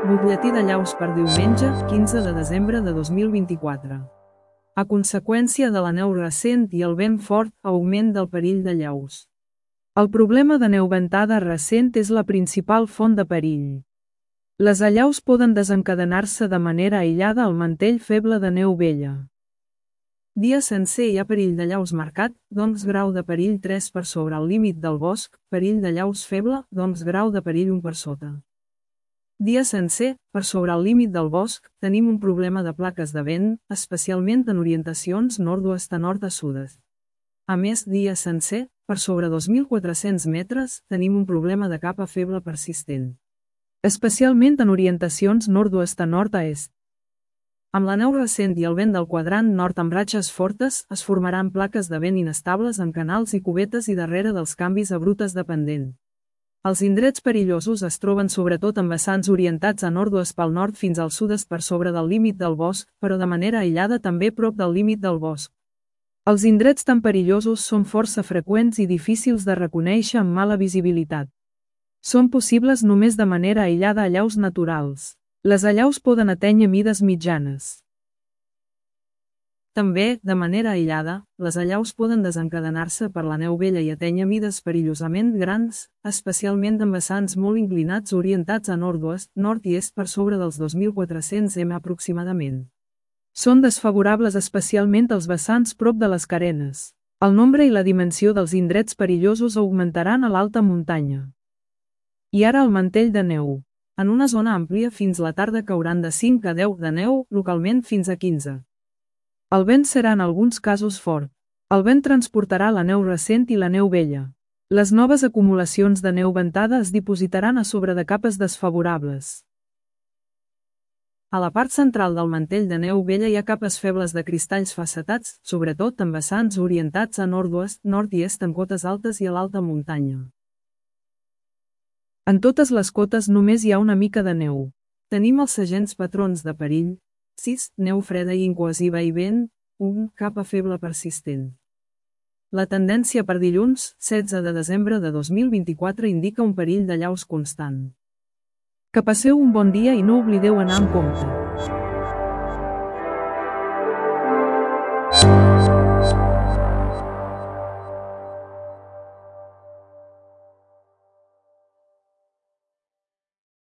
Butlletí de llaus per diumenge, 15 de desembre de 2024. A conseqüència de la neu recent i el vent fort, augment del perill de llaus. El problema de neu ventada recent és la principal font de perill. Les allaus poden desencadenar-se de manera aïllada al mantell feble de neu vella. Dia sencer hi ha perill de llaus marcat, doncs grau de perill 3 per sobre el límit del bosc, perill de llaus feble, doncs grau de perill 1 per sota. Dia sencer, per sobre el límit del bosc, tenim un problema de plaques de vent, especialment en orientacions nord-oest a nord a sud-est. A més, dia sencer, per sobre 2.400 metres, tenim un problema de capa feble persistent. Especialment en orientacions nord-oest a nord a est. Amb la neu recent i el vent del quadrant nord amb ratxes fortes, es formaran plaques de vent inestables en canals i cubetes i darrere dels canvis a brutes de pendent. Els indrets perillosos es troben sobretot en vessants orientats a nord-oest pel nord fins al sud-est per sobre del límit del bosc, però de manera aïllada també prop del límit del bosc. Els indrets tan perillosos són força freqüents i difícils de reconèixer amb mala visibilitat. Són possibles només de manera aïllada allaus naturals. Les allaus poden atènyer mides mitjanes. També, de manera aïllada, les allaus poden desencadenar-se per la neu vella i atènyer mides perillosament grans, especialment en vessants molt inclinats orientats a nord-oest, nord i est per sobre dels 2.400 m aproximadament. Són desfavorables especialment els vessants prop de les carenes. El nombre i la dimensió dels indrets perillosos augmentaran a l'alta muntanya. I ara el mantell de neu. En una zona àmplia fins la tarda cauran de 5 a 10 de neu, localment fins a 15. El vent serà en alguns casos fort. El vent transportarà la neu recent i la neu vella. Les noves acumulacions de neu ventada es dipositaran a sobre de capes desfavorables. A la part central del mantell de neu vella hi ha capes febles de cristalls facetats, sobretot en vessants orientats a nord-oest, nord i est en cotes altes i a l'alta muntanya. En totes les cotes només hi ha una mica de neu. Tenim els segents patrons de perill. 6. Neu freda i incohesiva i vent. 1. Capa feble persistent. La tendència per dilluns, 16 de desembre de 2024 indica un perill de llaus constant. Que passeu un bon dia i no oblideu anar amb compte.